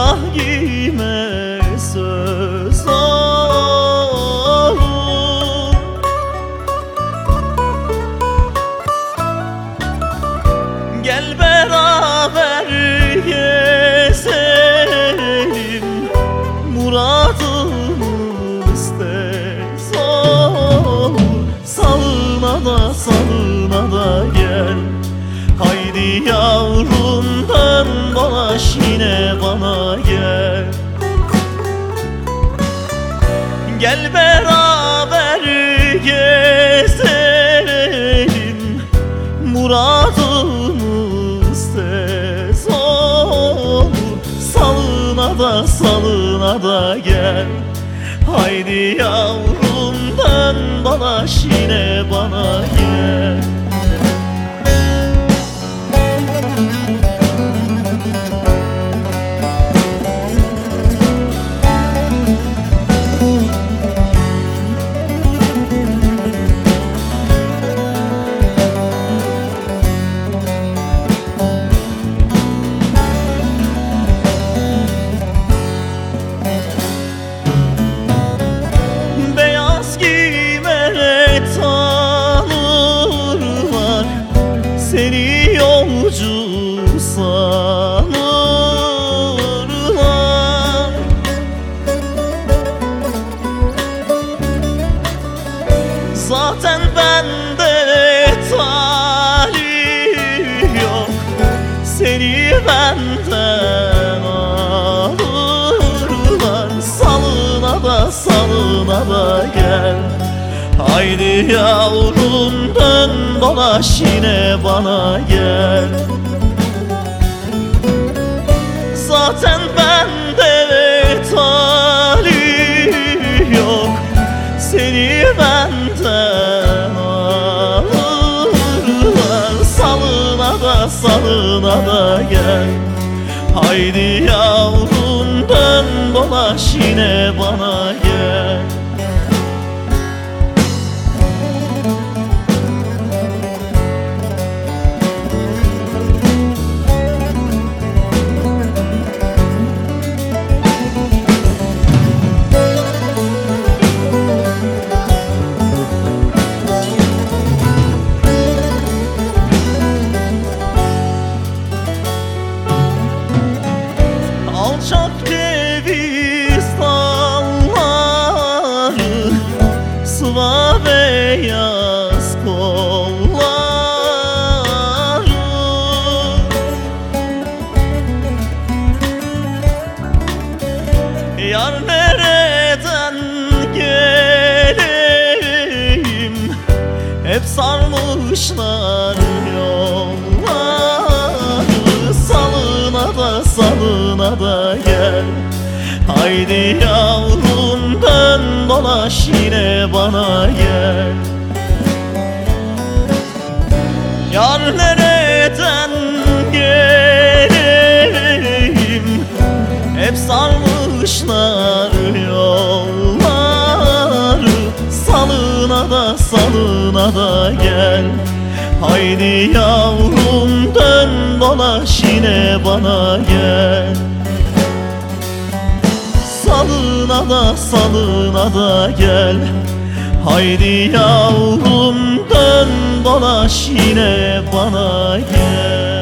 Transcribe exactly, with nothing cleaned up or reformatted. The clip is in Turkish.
vahime söz olur. Gel beraber gezelim, muradımız tez olur. Salına da salına da gel, haydi yavrum dön dolaş yine bana gel. Gel beraber gezelim, muradımız tez olur. Salına da salına da gel, haydi yavrum dön dolaş yine bana gel. Seni yolcu sanırlar. Zaten bende talih yok, seni benden alırlar. Salına da salına da gel, haydi yavrum dön dolaş yine bana gel. Zaten bende talih yok, seni benden alırlar. Salına da salına da gel, haydi yavrum dön dolaş yine bana gel. Alçak ceviz dalları, sıva beyaz kolları. Yar nereden geleyim, hep sarmışlar yolları. Salına da salına da gel, haydi yavrum dön dolaş yine bana gel. Yar nereden geleyim, hep sarmışlar yolları. Salına da salına da gel, haydi yavrum dön dolaş yine bana gel. Salına da salına da gel, haydi yavrum dön dolaş yine bana gel.